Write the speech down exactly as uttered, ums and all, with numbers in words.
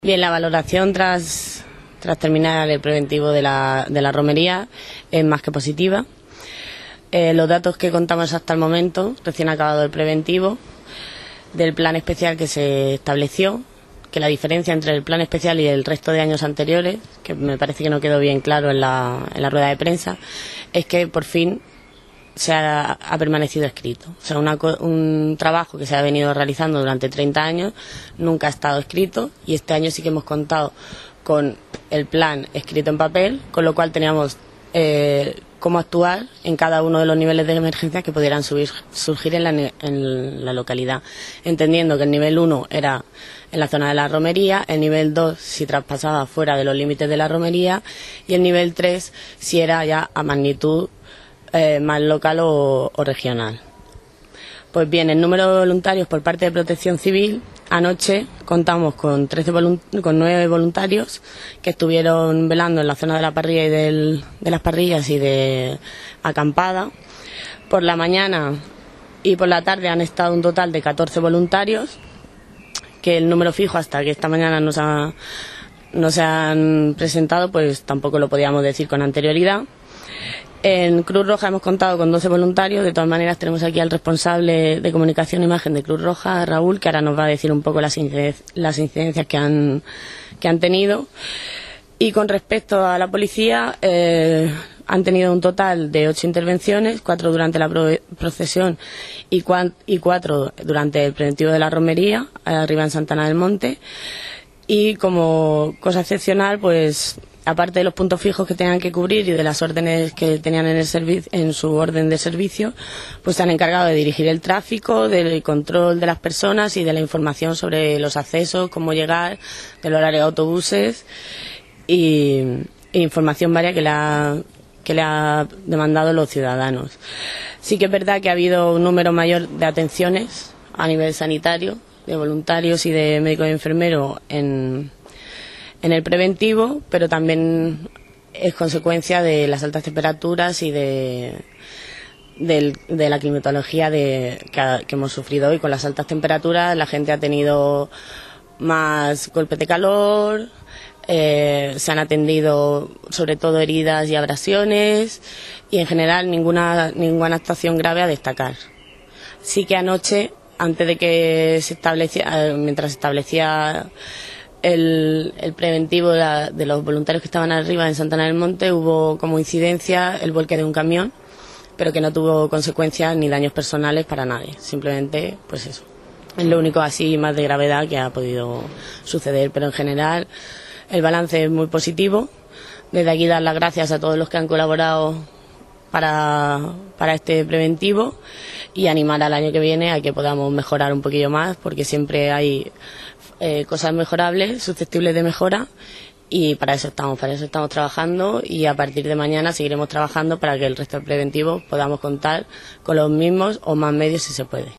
Bien, la valoración tras, tras terminar el preventivo de la, de la romería es más que positiva. Eh, los datos que contamos hasta el momento, recién acabado el preventivo, del plan especial que se estableció, que la diferencia entre el plan especial y el resto de años anteriores, que me parece que no quedó bien claro en la, en la rueda de prensa, es que por fin se ha, ha permanecido escrito. O sea, una, un trabajo que se ha venido realizando durante treinta años nunca ha estado escrito, y este año sí que hemos contado con el plan escrito en papel, con lo cual teníamos eh, cómo actuar en cada uno de los niveles de emergencia que pudieran subir, surgir en la, en la localidad, entendiendo que el nivel uno era en la zona de la romería, el nivel dos si traspasaba fuera de los límites de la romería, y el nivel tres si era ya a magnitud Eh, más local o, o regional. Pues bien, el número de voluntarios por parte de Protección Civil, anoche contamos con, trece con nueve voluntarios que estuvieron velando en la zona de la parrilla y del, de las parrillas y de acampada. Por la mañana y por la tarde han estado un total de catorce voluntarios, que el número fijo hasta que esta mañana nos ha, no se han presentado, pues tampoco lo podíamos decir con anterioridad. En Cruz Roja hemos contado con doce voluntarios. De todas maneras, tenemos aquí al responsable de comunicación e imagen de Cruz Roja, Raúl, que ahora nos va a decir un poco las incidencias, las incidencias que han, que han tenido. Y con respecto a la policía, eh, han tenido un total de ocho intervenciones, cuatro durante la procesión y, y cuatro durante el preventivo de la romería, arriba en Santa Ana del Monte. Y como cosa excepcional, pues aparte de los puntos fijos que tenían que cubrir y de las órdenes que tenían en, el en su orden de servicio, pues se han encargado de dirigir el tráfico, del control de las personas y de la información sobre los accesos, cómo llegar, del horario de autobuses y, e información varia que le ha, que le ha demandado los ciudadanos. Sí que es verdad que ha habido un número mayor de atenciones a nivel sanitario, de voluntarios y de médicos y enfermeros en en el preventivo, pero también es consecuencia de las altas temperaturas y de, de, de la climatología de, que, que hemos sufrido hoy. Con las altas temperaturas la gente ha tenido más golpes de calor, eh, se han atendido sobre todo heridas y abrasiones, y en general ninguna, ninguna actuación grave a destacar. Sí que anoche, antes de que se establecía, mientras se establecía El, el preventivo de, la, de los voluntarios que estaban arriba en Santa Ana del Monte, hubo como incidencia el volque de un camión, pero que no tuvo consecuencias ni daños personales para nadie. Simplemente, pues eso, es lo único así más de gravedad que ha podido suceder, pero en general el balance es muy positivo. Desde aquí dar las gracias a todos los que han colaborado para, para este preventivo, y animar al año que viene a que podamos mejorar un poquillo más, porque siempre hay eh, cosas mejorables, susceptibles de mejora, y para eso estamos, para eso estamos trabajando, y a partir de mañana seguiremos trabajando para que el resto del preventivo podamos contar con los mismos o más medios si se puede.